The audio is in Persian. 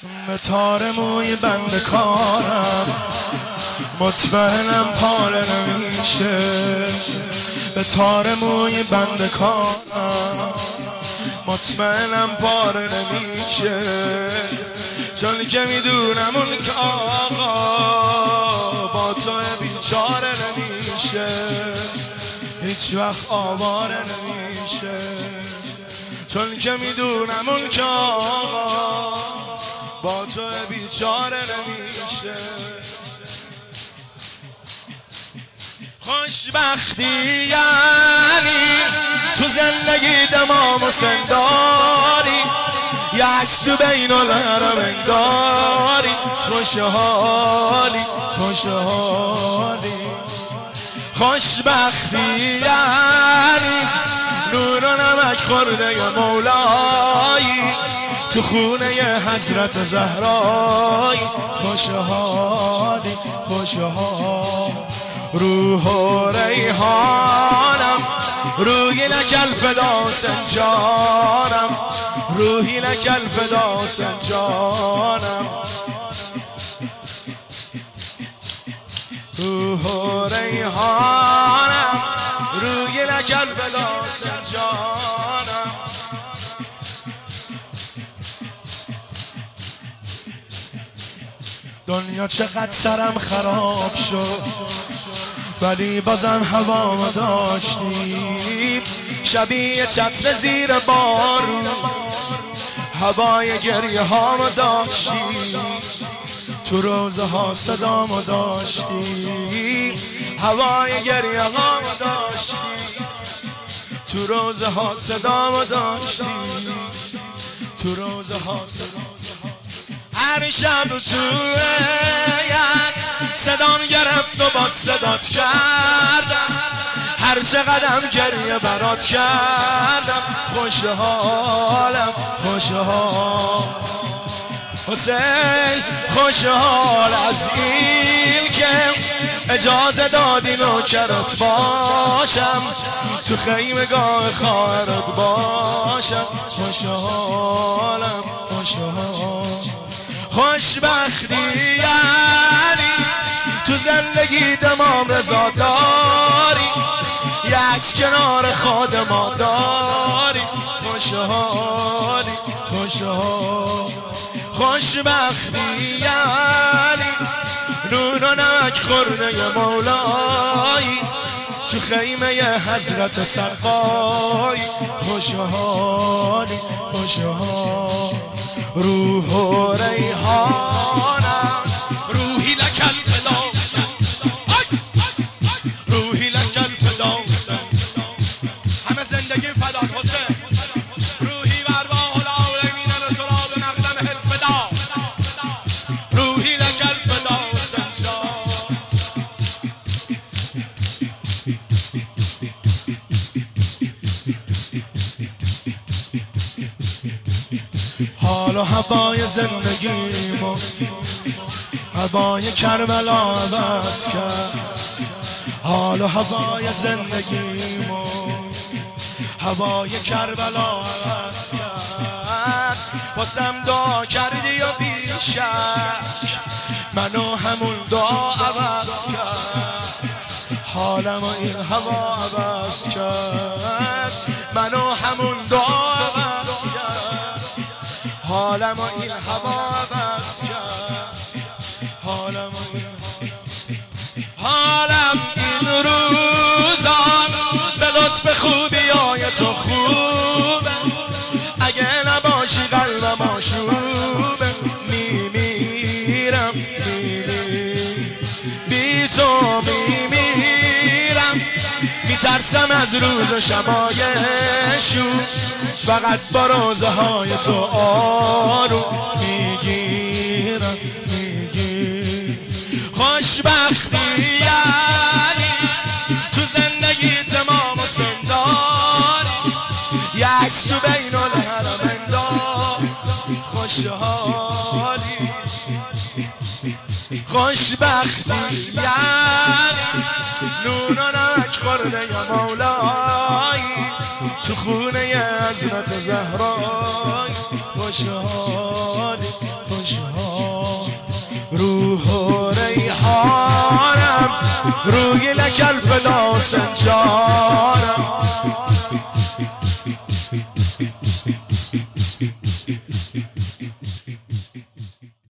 به تار موی بند کارم مطمئنم پاره نمیشه. به تار موی بند کارم مطمئنم پاره نمیشه، چون که میدونم اون که آقا با تو بیچاره نمیشه، هیچ وقت آواره نمیشه، چون که میدونم اون که آقا با تو بیچاره نمیشه. خوشبختی یعنی تو زندگی دمام و سنداری، یه عکس تو بین الحرم انگاری، خوشحالی خوشحالی. خوشبختی یعنی نور و نمک خورده مولایی تو خونه حضرت زهرایی، خوشحالی خوشحال. روح و ریحانم روحی لکل فدا سنجانم، روحی لکل فدا سنجانم. روح و ریحانم روحی لکل فدا سنجانم. دنیا چقدر سرم خراب شد ولی بازم هوامو داشتیم، شبیه چتر زیر بارون هوای گریه هامو داشتیم، تو روزه ها صدامو داشتیم، هوای گریه هامو داشتیم، تو روزه ها صدامو داشتیم، تو روزه ها صدامو. هر شب تو صدام گرفت و با صدات کردم، هر چقدرم گریه برات کردم، خوشحالم خوشحال. حسین خوشحال از این که اجازه دادی نوکرت باشم، تو خیمگاه خواهرت باشم، خوشحالم خوشحال. خوشبختی یعنی تو زندگی دمام رضا داری، یه عکس کنار خود ما داری، خوشحالی خوشحال. خوشبختی یعنی نون و نمک خورده مولایی تو خیمه حضرت سقایی، خوشحالی خوشحال. روح و ریحانم روحی لکل فدا، روحی لکل فدا. همه زندگی فدا حسین، روحی و ارواح العالمین لتراب مقدم الفدا، روحی لکل فدا حسین جان. حال و هوای زندگیمو هوای کربلا عوض کرد، حال و هوای زندگیمو هوای کربلا عوض کرد. واسم دعا کردی و بیشک منو همون دعا عوض کرد، حالم و این هوا عوض کرد، منو همون دعا عوض کرد، حالم و این هوا عوض کرد، حالم و این حالم این روزان به لطف خوبیای تو خوبه، اگه نباشی قلبم آشوبه، میمیرم بی تو میمیرم، میترسم از روز و شبای شو، فقط با روزه های تو آروم میگیرم خوشبختی یعنی تو زندگی تمام و سنداری، یه عکس تو بین الحرم اندار، خوشحالی. خوشبختی یعنی نون و نمک خورده یا مولایی تو خونه حضرت زهرای، خوشحالی خوشحالی. و ریحانم روی لکل فدا سنجارم